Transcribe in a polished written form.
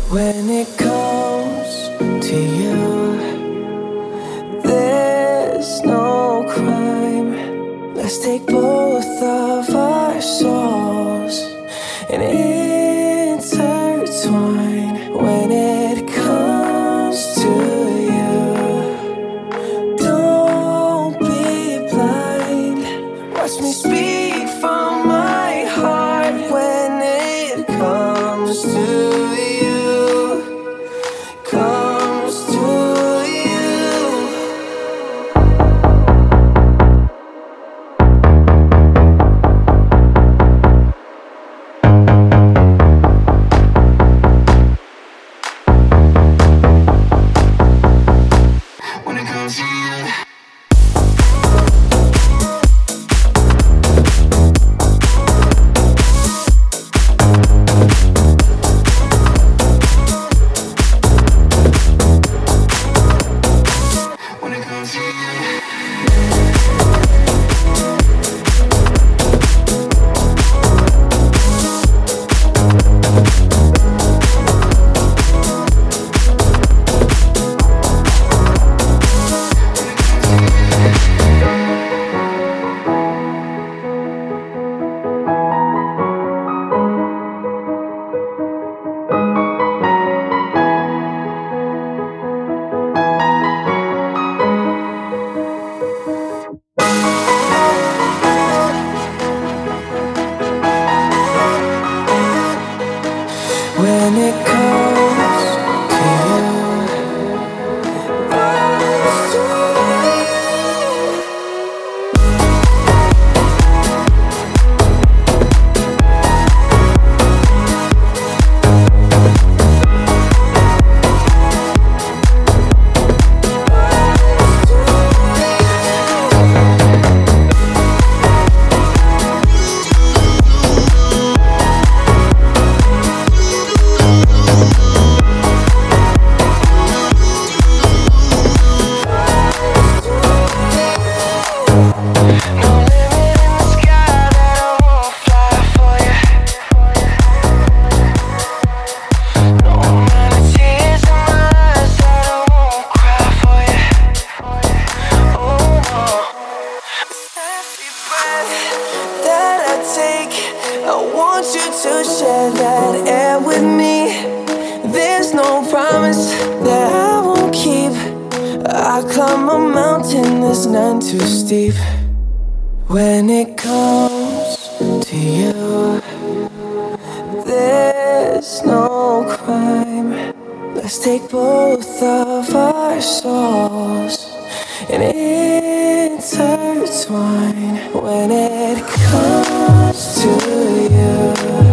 When it comes to you, there's no crime. Let's take both of our souls and intertwine. When it comes to you, don't be blind. Watch me speak from my heart. When it comes to comes to you. When it comes to you. When it comes to you, I want you to share that air with me. There's no promise that I won't keep. I climb a mountain that's none too steep. When it comes to you, there's no crime. Let's take both of our souls and intertwine. When it comes to you,